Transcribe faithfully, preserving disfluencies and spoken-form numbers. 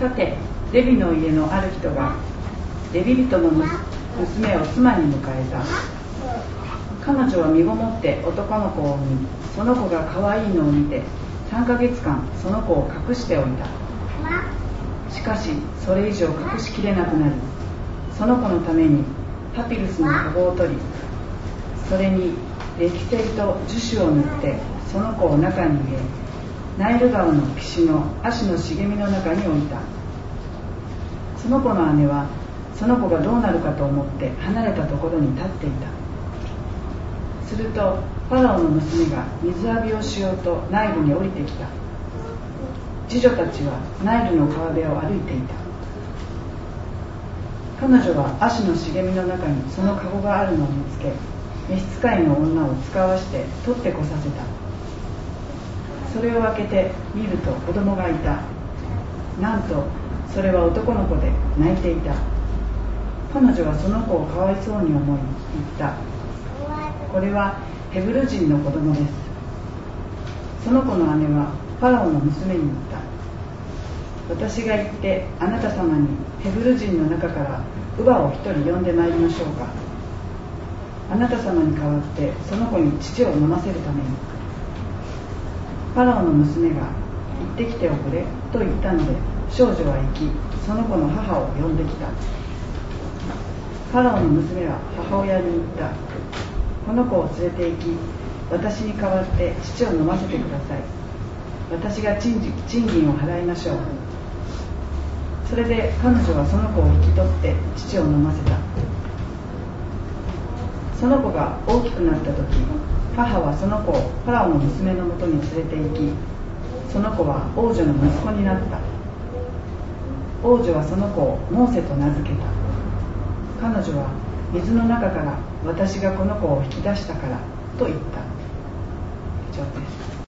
さてレビの家のある人がレビ人の娘を妻に迎えた。彼女は身ごもって男の子を産み、その子が可愛いのを見てさんかげつかんその子を隠しておいた。しかしそれ以上隠しきれなくなり、その子のためにパピルスの籠を取り、それに歴製と樹脂を塗ってその子を中に入れ、ナイル川の岸の葦の茂みの中に置いた。その子の姉はその子がどうなるかと思って離れたところに立っていた。するとファラオの娘が水浴びをしようとナイルに降りてきた。次女たちはナイルの川辺を歩いていた。彼女は葦の茂みの中にその籠があるのを見つけ、召使いの女を使わして取ってこさせた。それを開けて見ると子供がいた。なんとそれは男の子で泣いていた。彼女はその子をかわいそうに思い言った。これはヘブル人の子供です。その子の姉はファラオの娘に言った。私が行ってあなた様にヘブル人の中から乳母を一人呼んでまいりましょうか。あなた様に代わってその子に乳を飲ませるために。ファラオの娘が行ってきておくれと言ったので、少女は行きその子の母を呼んできた。ファラオの娘は母親に言った。この子を連れて行き、私に代わって乳を飲ませてください。私が賃金を払いましょう。それで彼女はその子を引き取って乳を飲ませた。その子が大きくなった時、母はその子をファラオの娘のもとに連れて行き、その子は王女の息子になった。王女はその子をモーセと名付けた。彼女は水の中から私がこの子を引き出したからと言った。以上です。